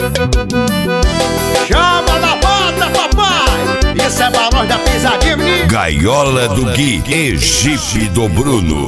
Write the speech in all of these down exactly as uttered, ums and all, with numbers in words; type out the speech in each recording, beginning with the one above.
Chama na bota, papai! Isso é barulho da pisadinha, menino! Gaiola do Gui, Egipe do Bruno.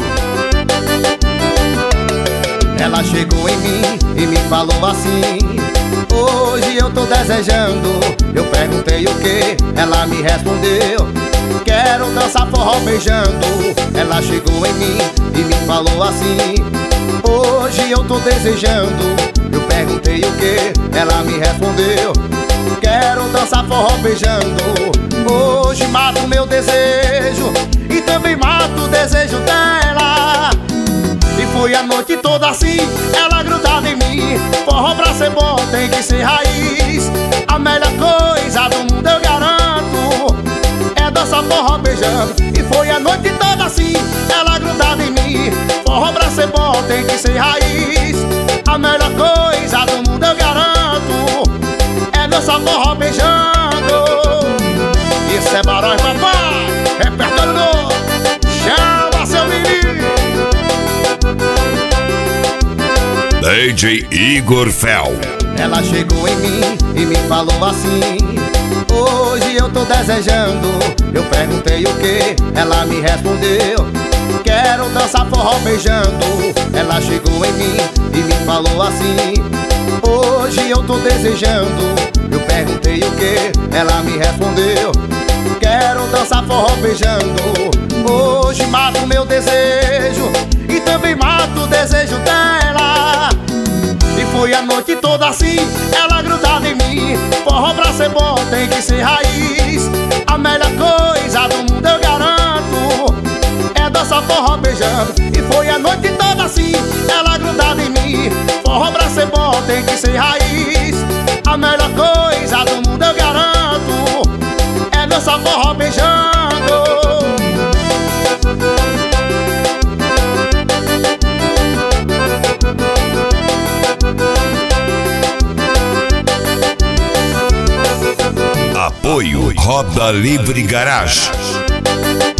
Ela chegou em mim e me falou assim: hoje eu tô desejando. Eu perguntei o que, ela me respondeu: quero dançar forró beijando. Ela chegou em mim e me falou assim: hoje eu tô desejando. Eu perguntei o que, ela me respondeu: quero dançar forró beijando. Hoje mato meu desejo e também mato o desejo dela. E foi a noite toda assim, ela grudada em mim. Forró pra ser bom tem que ser raiz. A melhor coisa do mundo eu garanto é dançar forró beijando. E foi a noite toda assim, ela grudada em mim. Forró pra ser bom tem que ser raiz. A melhor coisa do mundo eu garanto é dançar forró beijando. Isso é barulho, papai, repertório novo. Chama seu menino D J Igor Fel. Ela chegou em mim e me falou assim: hoje eu tô desejando. Eu perguntei o que, ela me respondeu: quero dançar forró beijando. Ela chegou em mim e me falou assim: hoje eu tô desejando. Eu perguntei o que, ela me respondeu: quero dançar forró beijando. Hoje mato meu desejo e também mato o desejo dela. E foi a noite toda assim, ela grudada em mim. Forró pra ser bom tem que ser raiz. A melhor coisa do mundo eu garanto é dançar forró beijando. E foi a noite toda assim, ela grudada em mim. Forró pra ser bom tem que ser raiz. A melhor coisa do mundo eu garanto é dançar forró beijando. Apoio Roda Livre Garage.